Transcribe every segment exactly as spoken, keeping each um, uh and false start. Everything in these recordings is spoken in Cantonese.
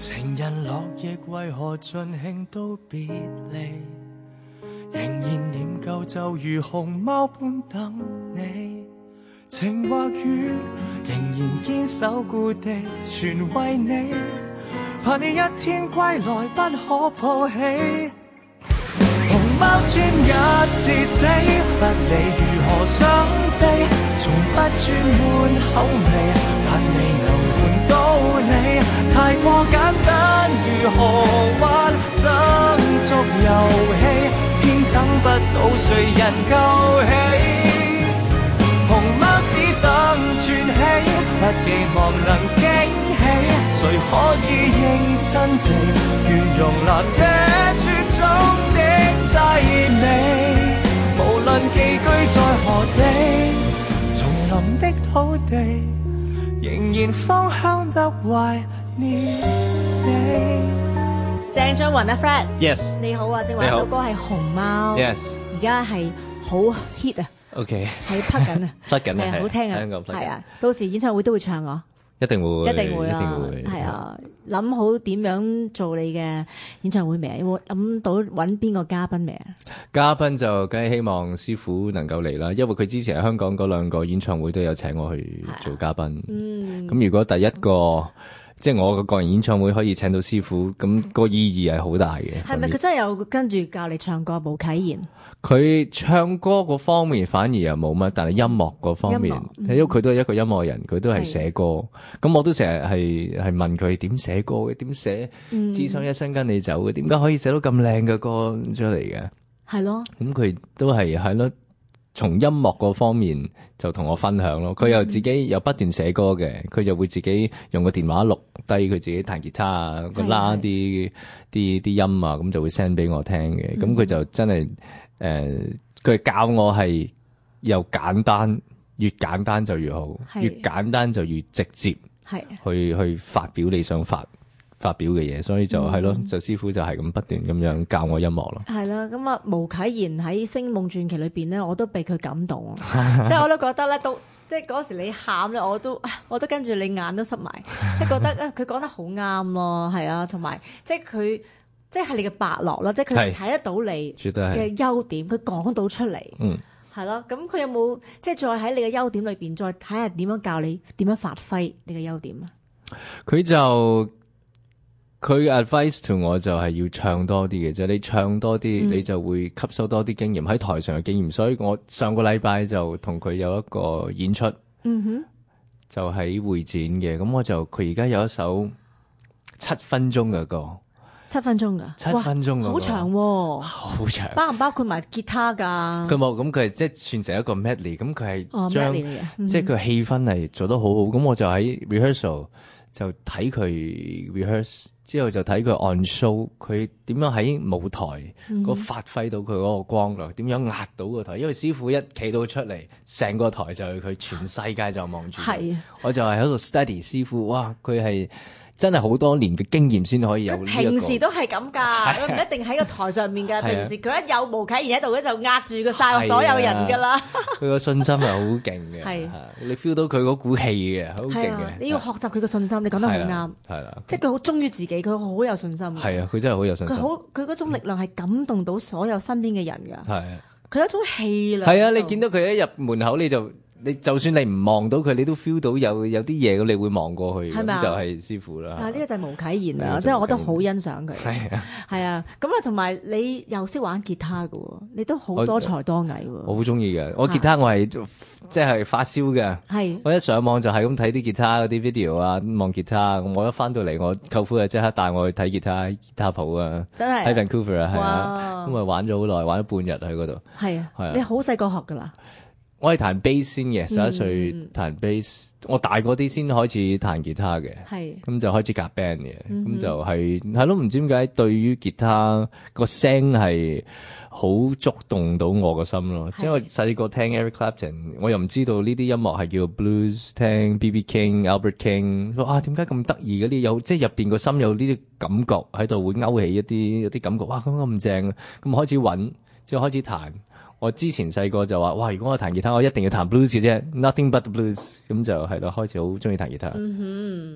情人落葉為何盡興都別離，仍然念舊就如熊貓般等你，情或雨仍然堅守故地，全為你，怕你一天歸來不可抱起。熊貓專一至死，不理如何傷悲，從不轉換口味，但未能換到你，太過簡單，如何玩爭逐遊戲，偏等不到誰人救起。熊貓只等轉起，不寄望能驚喜，誰可以認真地圓容納這絕種的凄美，無論寄居在何地，叢林的土地仍然芳香得懷念你。 鄭俊弘啊 Fred Yes 你好啊，正話首歌係熊貓 Yes 而家係好 hit 啊 OK 係拍緊啊拍緊啊係好聽啊香港拍緊係啊，到時演唱會都會唱啊， 一定會一定會啊， 一定會係啊，諗好點樣做你嘅演唱會未啊？有冇諗到揾邊個嘉賓未啊？ 嘉賓就梗係希望師傅能夠嚟啦，因為佢之前喺香港嗰兩個演唱會都有請我去做嘉賓。 嗯， 咁如果第一個即係我個個人演唱會可以請到師傅，咁個意義係好大嘅。 係咪佢真係有跟住教你唱歌？巫啟賢佢唱歌嗰方面反而又冇乜，但係音樂嗰方面， 音樂嗯因為佢都係一個音樂人，佢都係寫歌。咁我都成日係係問佢點寫歌嘅，點寫只想一生跟你走嘅，點解可以寫到咁靚嘅歌出嚟嘅？ 係咯， 咁佢都係係咯，從音樂嗰方面就同我分享咯。佢又自己又不斷寫歌嘅，佢就會自己用個電話錄低佢自己彈吉他啊，個拉啲啲啲音啊，咁就會 send 俾我聽嘅。咁佢就真係誒，佢教我係又簡單，越簡單就越好，越簡單就越直接， 係去去發表你想發發表嘅嘢，所以就係咯，就師傅就係咁不斷咁樣教我音樂咯。 係啦，咁啊，巫啟賢喺《星夢傳奇》裏邊咧，我都被佢感動啊！即係我都覺得咧，都即係嗰時你喊咧，我都我都跟住你眼都濕埋，即係覺得啊，佢講得好啱咯，係啊，同埋即係佢即係你嘅伯樂啦，即係佢睇得到你嘅優點，佢講到出嚟，嗯，係咯。咁佢有冇即係再喺你嘅優點裏邊，再睇下點樣教你點樣發揮你嘅優點啊？ 佢就佢 advice to 我就係要唱多啲嘅啫，你唱多啲，嗯、你就會吸收多啲經驗喺台上嘅經驗。所以我上個禮拜就同佢有一個演出，嗯哼，就喺會展嘅。咁我就佢而家有一首七分鐘嘅歌， 七分鐘噶， 七分鐘嘅， 好長喎， 好長， 包唔包括埋吉他噶？ 佢冇，咁佢係即係算成一個 medley，咁佢係將、 哦嗯、 即係佢氣氛係做得好好。咁我就喺 rehearsal 就睇佢 rehearse。之後就睇佢 on show，佢點樣喺舞台嗰、嗯、發揮到佢嗰個光亮，點樣壓到個台。因為師傅一企到出嚟，成個台就係佢，全世界就望住。係，我就係喺度 study 師傅，哇！佢係真係好多年嘅經驗先可以有呢一個。 平時都係咁㗎，佢唔一定喺個台上面㗎。平時佢一有巫啟賢喺度咧，就壓住個晒所有人㗎啦。 佢個信心係好勁嘅，係你 feel 到佢嗰股氣嘅，好勁嘅。 你要學習佢個信心，你講得好啱。係啦，即係佢好忠於自己，佢好有信心。 係啊，佢真係好有信心。 佢好，佢嗰種力量係感動到所有身邊嘅人㗎。係，佢有一種氣量。 係啊，你見到佢一入門口你就。你就算你唔望到佢，你都 feel 到有有啲嘢，你會望過去，咁就係師傅啦。 啊，呢個就係巫啟賢啊，即係我都好欣賞佢。係啊，係啊，咁啊，同埋你又識玩吉他㗎喎，你都好多才多藝喎。 我好中意嘅，我吉他我係即係發燒嘅。係，我一上網就係咁睇啲吉他嗰啲 video 啊，望吉他。我一翻到嚟，我舅父就即刻帶我去睇吉他吉他鋪啊。真係喺 Vancouver 啊，係啊，咁啊玩咗好耐，玩咗半日喺嗰度。係啊，係啊，你好細個學㗎啦。我係彈 bass 先嘅，十一歲彈 bass，嗯、我大個啲先開始彈吉他嘅，咁就開始夾 band 嘅，咁、嗯、就係係咯，唔知點解對於吉他個聲係好觸動到我個心咯。即係我細個聽 Eric Clapton，我又唔知道呢啲音樂係叫 blues， 聽 B B King、Albert King， 啊點解咁得意嘅呢？有即係入邊個心有呢啲感覺喺度，會勾起一啲一啲感覺，哇咁咁正，咁開始揾，之後開始彈。我之前細個就話，哇！如果我彈吉他，我一定要彈 blues 嘅啫 ，nothing but blues。咁就係咯，開始好中意彈吉他。嗯哼，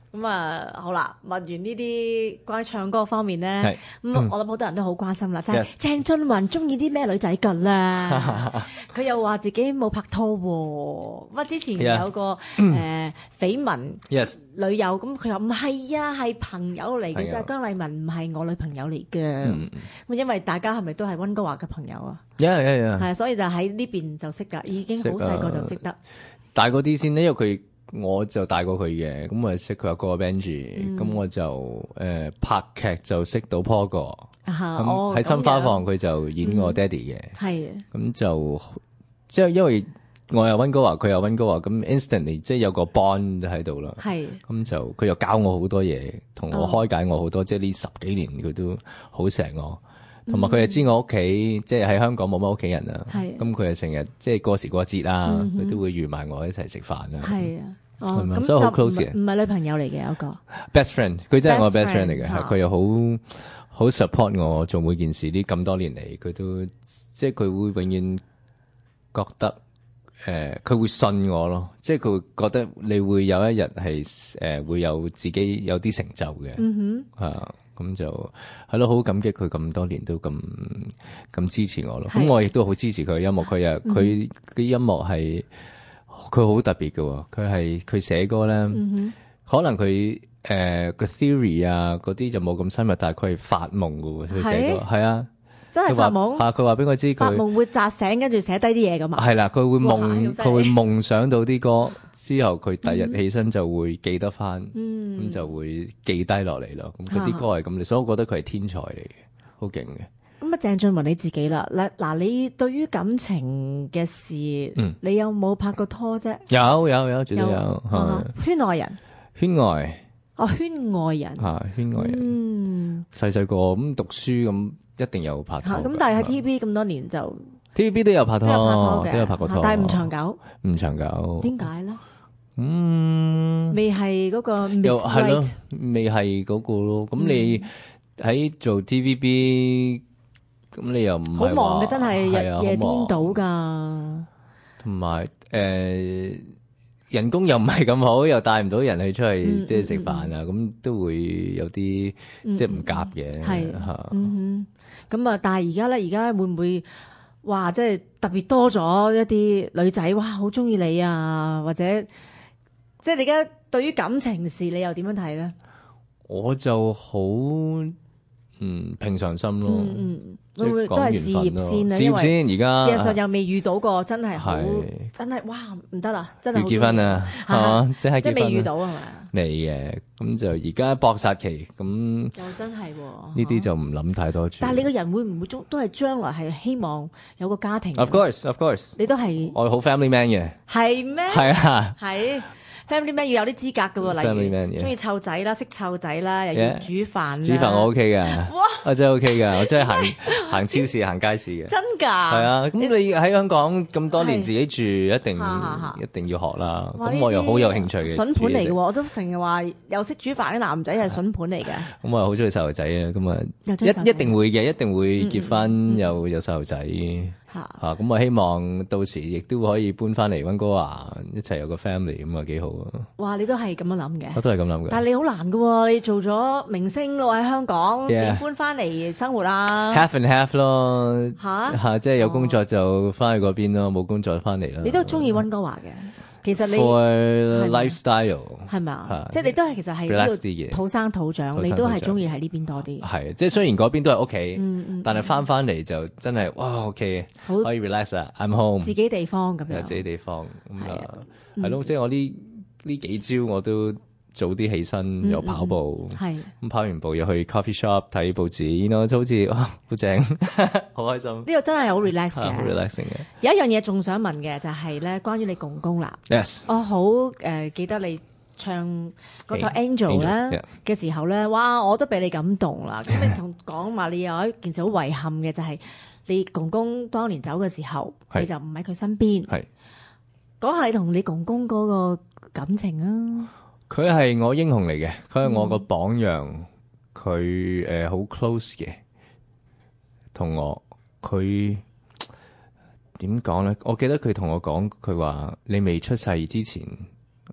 咁啊，好啦，問完呢啲關於唱歌方面咧，咁、嗯、我諗好多人都好關心啦，就係、是、鄭俊弘中意啲咩女仔㗎啦？佢又話自己冇拍拖喎，乜之前有個誒、呃、緋聞女友，咁佢話唔係啊，係朋友嚟嘅啫，姜麗文唔係我女朋友嚟嘅。咁、嗯、因為大家係咪都係溫哥華嘅朋友啊？係啊係啊，係，所以就喺呢邊就識㗎，已經好細個就識得。 大個啲先咧，因為佢。我就大過佢嘅，咁我識佢阿哥 Benji，咁、嗯、我就誒、呃、拍劇就識到 Paul 哥，咁喺新花房佢就演我爹哋嘅，係、嗯，咁就即係因為我又溫哥華，佢又溫哥華，咁 instantly 即係有個 bond 喺度啦，係，咁就佢又教我好多嘢，同我開解我好多，哦、即係呢十幾年佢都好錫我。同埋佢又知我屋企、嗯，即係喺香港冇乜屋企人啊。咁佢又成日即係過時過節啦，佢、嗯、都會預埋我一齊食飯啊。係啊，哦，咁所以好 close 嘅，唔係女朋友嚟嘅有個 best friend， 佢真係我 best friend 嚟嘅，佢又好好 support 我做每件事。呢咁多年嚟，佢都即係佢會永遠覺得誒，佢、呃、會信我咯。即係佢會覺得你會有一日係誒會有自己有啲成就嘅。嗯哼，啊。咁就係咯，好感激佢咁多年都咁咁支持我咯。咁我亦都好支持佢嘅音樂。佢啊，佢啲音樂係佢好特別嘅。佢係佢寫歌咧、嗯，可能佢誒個 theory 啊嗰啲就冇咁深入，但係佢係發夢嘅。佢寫歌係啊， 真係發夢嚇。佢話俾我知，佢發夢會扎醒，跟住寫低啲嘢㗎嘛。係啦，佢會夢，佢會夢想到啲歌。之後佢第日起身就會記得翻，咁、嗯、就會記低落嚟咯。咁佢啲歌係咁，所以我覺得佢係天才嚟嘅，好勁嘅。 咁啊，鄭俊弘你自己啦，嗱嗱，你對於感情嘅事、嗯，你有冇拍過拖啫？ 有有有，絕對有。有啊、圈外人， 圈外， 哦，圈外人， 嚇，圈外人。嗯，細細個咁讀書咁，一定有拍拖。 咁但係喺 T V B 咁多年就 T V B 都有拍拖，都有拍拖嘅，都有拍過拖， 但係唔長久。唔長久。 點解咧？ 嗯， 未係嗰個 Miss 又係咯，未係嗰個咯。咁、嗯、你喺做 T V B，咁你又唔係好忙嘅，真係日夜顛倒噶。同埋誒，人工又唔係咁好，又帶唔到人去出去、嗯、即係食飯啊，咁、嗯、都會有啲、嗯、即係唔夾嘅。係吓，嗯哼。咁啊，但係而家咧，而家會唔會？哇！即係特別多咗一啲女仔，哇！好中意你啊，或者即係你而家對於感情事，你又點樣睇咧？我就好嗯平常心咯，嗯嗯，會唔會都係事業先啊？事業先而家，事實上又未遇到過，真係好，真係哇唔得啦，真係要結婚啊，係嘛？即係即係未遇到係咪啊？未嘅，咁就而家搏殺期，咁又真係呢啲就唔諗太多住。但係你個人會唔會都都係將來係希望有個家庭 ？Of course, of course，你都係我好 family man 嘅，係咩？係啊，係。family man 要有啲資格㗎喎，例如中意湊仔啦，識湊仔啦，又要煮飯啦。煮飯我 OK 㗎，哇！我真係 OK 㗎，我真係行行超市、行街市嘅。真㗎？係啊，咁你喺香港咁多年自己住，一定一定要學啦。咁我又好有興趣嘅。筍盤嚟嘅喎，我都成日話又識煮飯啲男仔係筍盤嚟嘅。咁我又好中意細路仔啊，咁啊一一定會嘅，一定會結婚又有細路仔。吓吓咁我希望到時亦都可以搬翻嚟溫哥華一齊有個 family 咁啊，幾好啊！哇，你都係咁樣諗嘅，我都係咁諗嘅。但係你好難噶，你做咗明星咯喺香港，點、yeah. 搬翻嚟生活啊 ？Half and half 咯，吓吓即係有工作就翻去嗰邊咯，冇、哦、工作翻嚟啦。你都中意溫哥華嘅？其實你 For lifestyle 係咪啊？即係你都係其實係呢度土生土長，你都係中意喺呢邊多啲。係即係雖然嗰邊都係屋企，嗯嗯、但係翻翻嚟就真係哇 OK，可以 relax 啊 ，I'm home， 自己地方咁樣，自己地方咁啊，係咯，即係我呢呢幾朝我都早啲起身，又跑步，係、嗯、咁、嗯、跑完步又去 coffee shop 睇報紙，然後就好似哇好正，好開心。呢、這個真係好 relax 嘅，好 relaxing 嘅。有一樣嘢仲想問嘅就係、是、咧，關於你公公啦。Yes， 我好誒、呃、記得你唱嗰首 Angel 咧嘅時候咧，哇！我都俾你感動啦。咁你同講話你有一件事好遺憾嘅，就係、是、你公公當年走嘅時候，你就唔喺佢身邊。係講下你同你公公嗰個感情啊！佢係我英雄嚟嘅，佢係我個榜樣，佢誒好 close 嘅，同我佢點講咧？我記得佢同我講，佢話你未出世之前，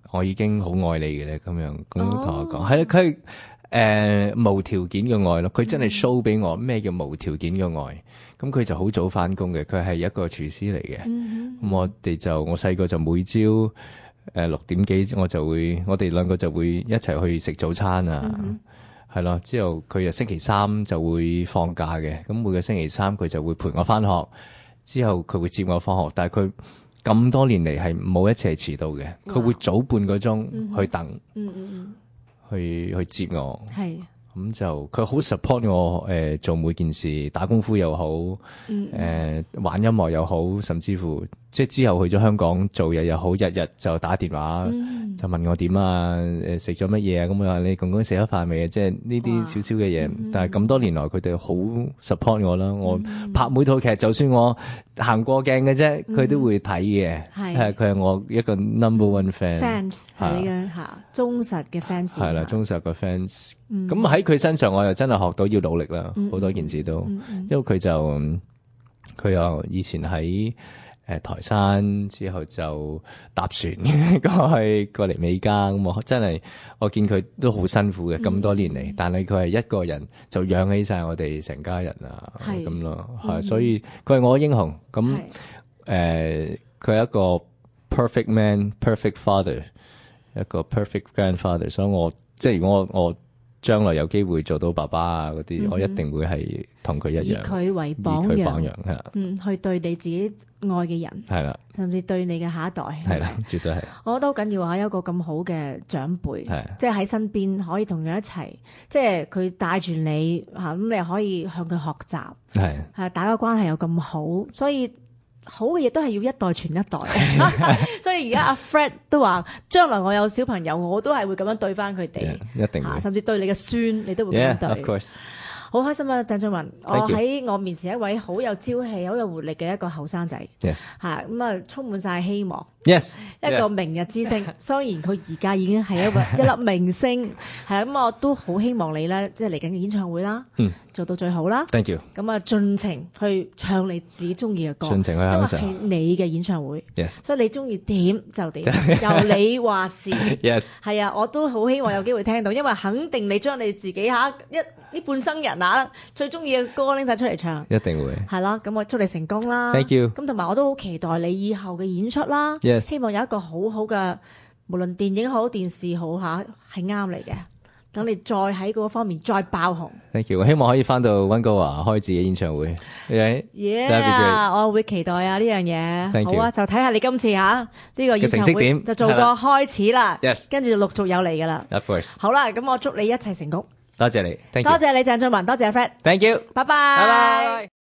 我已經好愛你嘅咧，咁樣咁同我講，係啦、哦，佢誒、呃、無條件嘅愛咯，佢真係 show 俾我咩叫無條件嘅愛。咁佢就好早翻工嘅，佢係一個廚師嚟嘅。咁、嗯嗯、我哋就我細個就每朝誒六點幾，我就會我哋兩個就會一齊去食早餐啊，係咯、嗯。之後佢又星期三就會放假嘅，咁每個星期三佢就會陪我翻學，之後佢會接我放學，但係佢。咁多年嚟係冇一次係遲到嘅，佢會早半個鐘去等，嗯嗯嗯、去去接我。係咁是就佢好 support 我誒、呃、做每件事，打功夫又好，誒、嗯呃、玩音樂又好，甚至乎即係之後去咗香港做嘢又好，日日就打電話、嗯、就問我點啊，誒食咗乜嘢啊？咁我話你公公食咗飯未啊？即係呢啲少少嘅嘢。嗯、但係咁多年來佢哋好 support 我啦。嗯、我拍每套劇，就算我行過鏡嘅啫，佢都會睇嘅。係佢係我一個 number one fan。fans 係你嘅嚇忠實嘅 fans。 係啦，忠實嘅 fans。咁喺佢身上，我又真係學到要努力啦，好、嗯、多件事都。嗯嗯、因為佢就佢又以前喺誒、呃、台山，之後就搭船過去過嚟美加。咁我真係我見佢都好辛苦嘅，咁、嗯、多年嚟。但係佢係一個人就養起晒我哋成家人啊，咁咯是，係、嗯、所以佢係我嘅英雄。咁誒，佢係是、呃、一個 perfect man、perfect father， 一個 perfect grandfather。所以我即係如果我我。將來有機會做到爸爸啊嗰啲，嗯、我一定會係同佢一樣，以佢為榜樣， 以佢榜樣係嗯，去對你自己愛嘅人係啦，的甚至對你嘅下一代係啦，絕對係。 我覺得好緊要啊，有一個咁好嘅長輩，的即係喺身邊可以同佢一齊，即係佢帶住你吓，咁你又可以向佢學習，係係的大家關係又咁好，所以。好嘅嘢都係要一代傳一代，所以而家阿 Fred 都話，將來我有小朋友，我都係會咁樣對翻佢哋， 一定會， 甚至對你嘅孫，你都會咁樣對。 Yeah, of course. 好開心啊，鄭俊弘， Thank 我喺我面前一位好有朝氣、好有活力嘅一個後生仔，嚇咁啊，充滿晒希望，yes, 一個明日之星。雖然佢而家已經係一個一粒明星，係咁我都好希望你咧，即係嚟緊嘅演唱會啦，嗯、做到最好啦。 Thank you。 咁啊，盡情去唱你自己中意嘅歌， 盡情去享受， 因為係你嘅演唱會 ，yes。 所以你中意點就點，由你話事 ，yes。 係啊，我都好希望有機會聽到，因為肯定你將你自己嚇一呢半生人啊最中意嘅歌拎晒出嚟唱， 一定會係啦。咁我祝你成功啦 ，thank you。 咁同埋我都好期待你以後嘅演出啦，yes。希望有一個好好嘅，無論電影好、電視好嚇，係啱你嘅。等你再喺嗰方面再爆紅。 Thank you。我希望可以翻到溫哥華開自己演唱會。Yeah，, yeah 我會期待啊呢樣嘢。Thank you。好啊，就睇下你今次嚇呢、呢個演唱會就做個開始啦。Yes。跟住陸續有嚟噶啦。 Of course。 好啦，咁我祝你一切成功。 多謝你， 多謝你鄭俊弘，多謝 Fred。 Thank you。 拜拜。拜拜。